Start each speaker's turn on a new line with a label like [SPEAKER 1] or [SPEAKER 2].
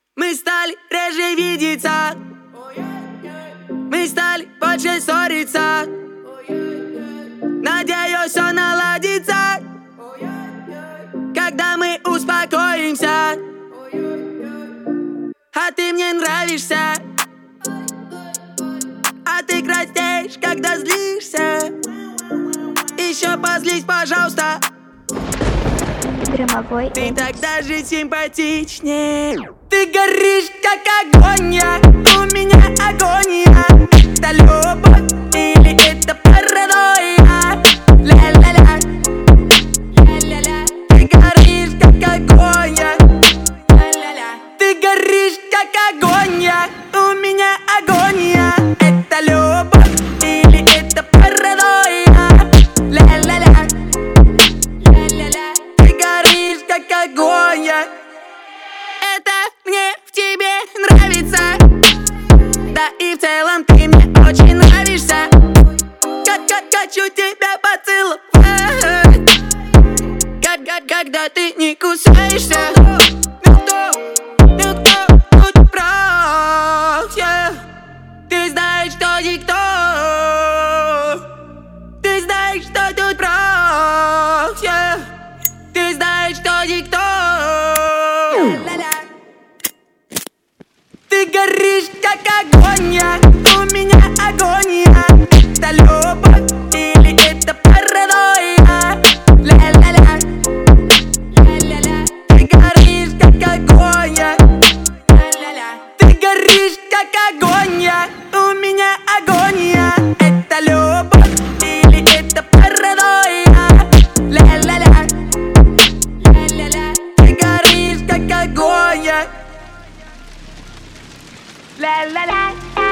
[SPEAKER 1] Мы стали реже видеться, мы стали больше ссориться. Надеюсь, все наладится, когда мы успокоимся. А ты мне нравишься, а ты краснеешь, когда злишься. Еще позлись, пожалуйста.
[SPEAKER 2] Громовой.
[SPEAKER 1] Ты так даже симпатичнее. Ты горишь, как огонь, у меня агония. Это любовь или это паранойя? Ля-ля-ля, ля-ля-ля. Ты горишь, как огонь, ля-ля-ля. Ты горишь, как огонь, у меня агония. Это любовь или это паранойя? Ля-ля-ля, ля-ля-ля. Ты горишь, как огонь. Это мне в тебе нравится. Да и в целом ты мне очень нравишься. Как хочу тебя поцеловать. Когда ты не кусаешься. Никто тут против. Ты знаешь, что никто. Ты знаешь, что тут против. Ты знаешь, что никто. Ты горишь, как огонь, у меня агония. Это любовь или это паранойя? Ля-ля-ля, ля-ля-ля. Ты горишь, как огонь, ля-ля-ля. Ты горишь, как огонь, у меня агония. Это любовь или это паранойя? Ля-ля-ля, ля-ля-ля. Ты горишь, как огонь. La la la.